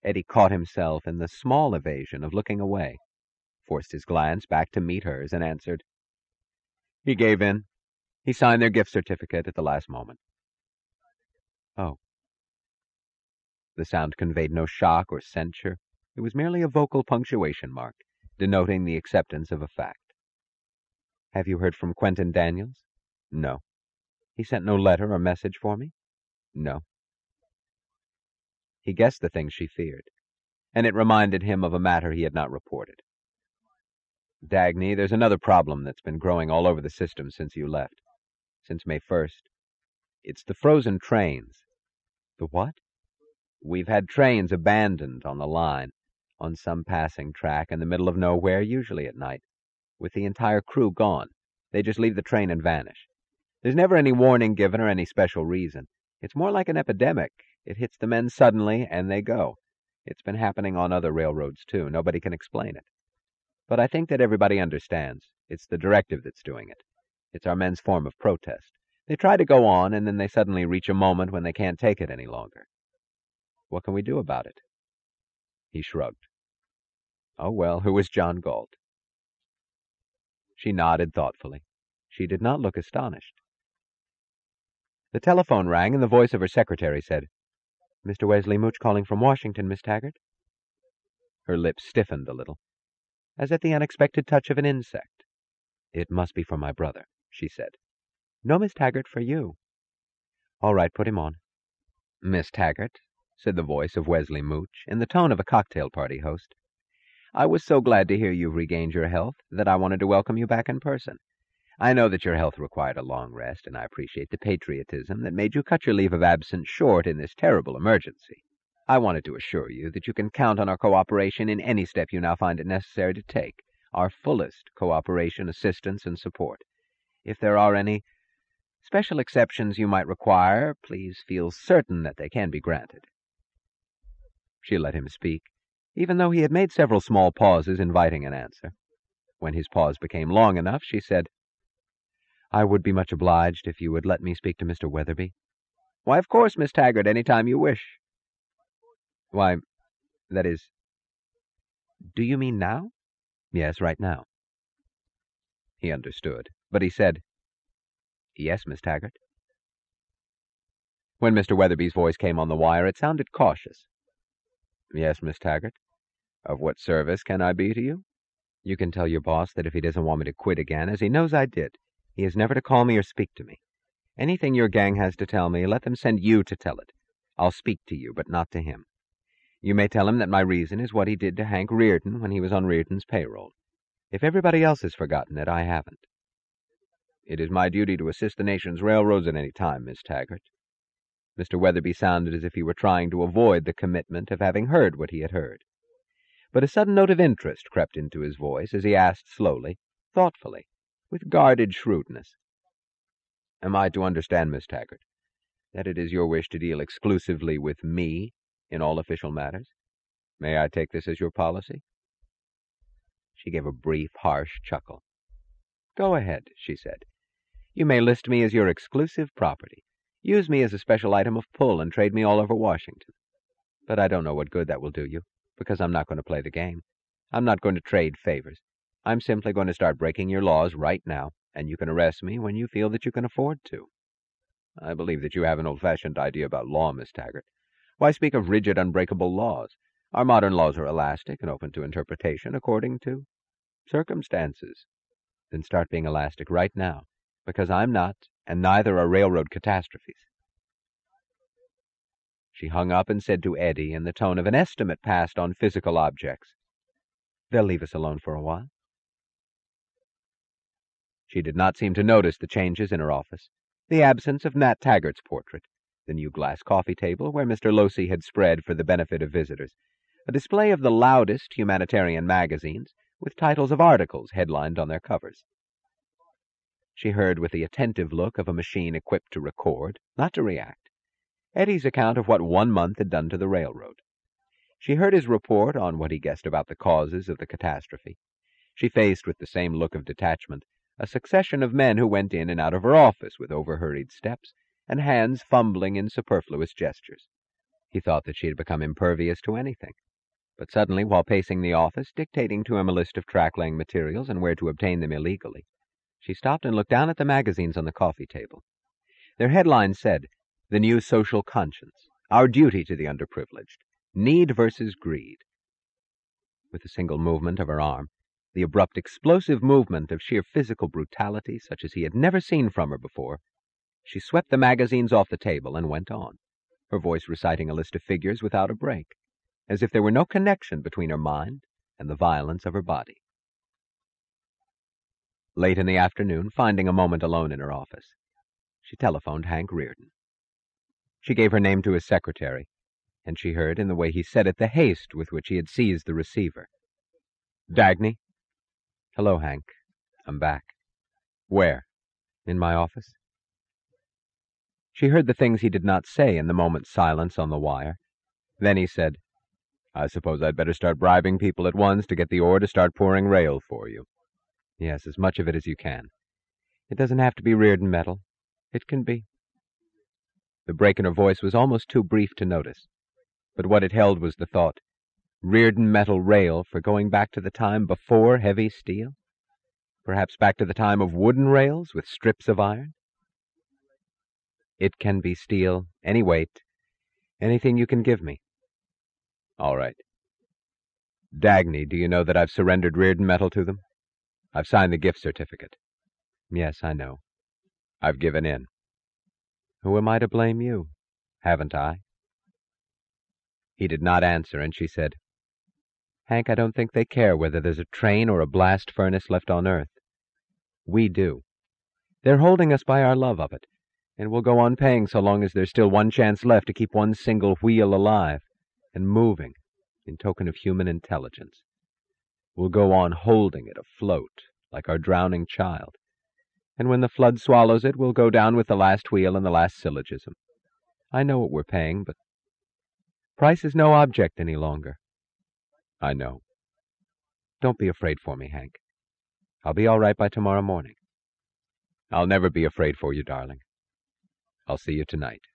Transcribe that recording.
Eddie caught himself in the small evasion of looking away, forced his glance back to meet hers, and answered. He gave in. He signed their gift certificate at the last moment. Oh. The sound conveyed no shock or censure. It was merely a vocal punctuation mark, denoting the acceptance of a fact. Have you heard from Quentin Daniels? No. He sent no letter or message for me? No. He guessed the thing she feared, and it reminded him of a matter he had not reported. Dagny, there's another problem that's been growing all over the system since you left. Since May 1st. It's the frozen trains. The what? We've had trains abandoned on the line, on some passing track in the middle of nowhere, usually at night, with the entire crew gone. They just leave the train and vanish. There's never any warning given or any special reason. It's more like an epidemic. It hits the men suddenly, and they go. It's been happening on other railroads, too. Nobody can explain it. But I think that everybody understands. It's the directive that's doing it. It's our men's form of protest. They try to go on, and then they suddenly reach a moment when they can't take it any longer. What can we do about it? He shrugged. Oh, well, who is John Galt? She nodded thoughtfully. She did not look astonished. The telephone rang, and the voice of her secretary said, Mr. Wesley Mooch calling from Washington, Miss Taggart. Her lips stiffened a little, as at the unexpected touch of an insect. It must be for my brother, she said. No, Miss Taggart, for you. All right, put him on. Miss Taggart, said the voice of Wesley Mooch, in the tone of a cocktail party host. I was so glad to hear you've regained your health that I wanted to welcome you back in person. I know that your health required a long rest, and I appreciate the patriotism that made you cut your leave of absence short in this terrible emergency. I wanted to assure you that you can count on our cooperation in any step you now find it necessary to take, our fullest cooperation, assistance, and support. If there are any special exceptions you might require, please feel certain that they can be granted. She let him speak, even though he had made several small pauses inviting an answer. When his pause became long enough, she said, I would be much obliged if you would let me speak to Mr. Weatherby. Why, of course, Miss Taggart, any time you wish. Why, that is... Do you mean now? Yes, right now. He understood, but he said, Yes, Miss Taggart. When Mr. Weatherby's voice came on the wire, it sounded cautious. Yes, Miss Taggart. Of what service can I be to you? You can tell your boss that if he doesn't want me to quit again, as he knows I did, he is never to call me or speak to me. Anything your gang has to tell me, let them send you to tell it. I'll speak to you, but not to him. You may tell him that my reason is what he did to Hank Reardon when he was on Reardon's payroll. If everybody else has forgotten it, I haven't. It is my duty to assist the nation's railroads at any time, Miss Taggart. Mr. Weatherby sounded as if he were trying to avoid the commitment of having heard what he had heard. But a sudden note of interest crept into his voice as he asked slowly, thoughtfully, with guarded shrewdness. Am I to understand, Miss Taggart, that it is your wish to deal exclusively with me in all official matters? May I take this as your policy? She gave a brief, harsh chuckle. Go ahead, she said. You may list me as your exclusive property. Use me as a special item of pull and trade me all over Washington. But I don't know what good that will do you, because I'm not going to play the game. I'm not going to trade favors. I'm simply going to start breaking your laws right now, and you can arrest me when you feel that you can afford to. I believe that you have an old-fashioned idea about law, Miss Taggart. Why speak of rigid, unbreakable laws? Our modern laws are elastic and open to interpretation according to circumstances. Then start being elastic right now, because I'm not, and neither are railroad catastrophes. She hung up and said to Eddie in the tone of an estimate passed on physical objects, They'll leave us alone for a while. She did not seem to notice the changes in her office, the absence of Nat Taggart's portrait, the new glass coffee table where Mr. Losey had spread for the benefit of visitors, a display of the loudest humanitarian magazines with titles of articles headlined on their covers. She heard with the attentive look of a machine equipped to record, not to react, Eddie's account of what 1 month had done to the railroad. She heard his report on what he guessed about the causes of the catastrophe. She faced with the same look of detachment a succession of men who went in and out of her office with overhurried steps and hands fumbling in superfluous gestures. He thought that she had become impervious to anything. But suddenly, while pacing the office, dictating to him a list of track-laying materials and where to obtain them illegally, she stopped and looked down at the magazines on the coffee table. Their headlines said, "The New Social Conscience, Our Duty to the Underprivileged, Need versus Greed." With a single movement of her arm, the abrupt, explosive movement of sheer physical brutality such as he had never seen from her before, she swept the magazines off the table and went on, her voice reciting a list of figures without a break, as if there were no connection between her mind and the violence of her body. Late in the afternoon, finding a moment alone in her office, she telephoned Hank Reardon. She gave her name to his secretary, and she heard, in the way he said it, the haste with which he had seized the receiver. "Dagny?" "Hello, Hank. I'm back." "Where?" "In my office." She heard the things he did not say in the moment's silence on the wire. Then he said, "I suppose I'd better start bribing people at once to get the ore to start pouring rail for you." "Yes, as much of it as you can. It doesn't have to be Reardon metal. It can be—" The break in her voice was almost too brief to notice, but what it held was the thought, Reardon metal rail for going back to the time before heavy steel? Perhaps back to the time of wooden rails with strips of iron? "It can be steel, any weight, anything you can give me." "All right. Dagny, do you know that I've surrendered Reardon metal to them? I've signed the gift certificate." "Yes, I know." "I've given in." "Who am I to blame you? Haven't I?" He did not answer, and she said, "Hank, I don't think they care whether there's a train or a blast furnace left on Earth. We do. They're holding us by our love of it, and we'll go on paying so long as there's still one chance left to keep one single wheel alive and moving in token of human intelligence. We'll go on holding it afloat like our drowning child, and when the flood swallows it, we'll go down with the last wheel and the last syllogism. I know what we're paying, but price is no object any longer." "I know." "Don't be afraid for me, Hank. I'll be all right by tomorrow morning." "I'll never be afraid for you, darling. I'll see you tonight."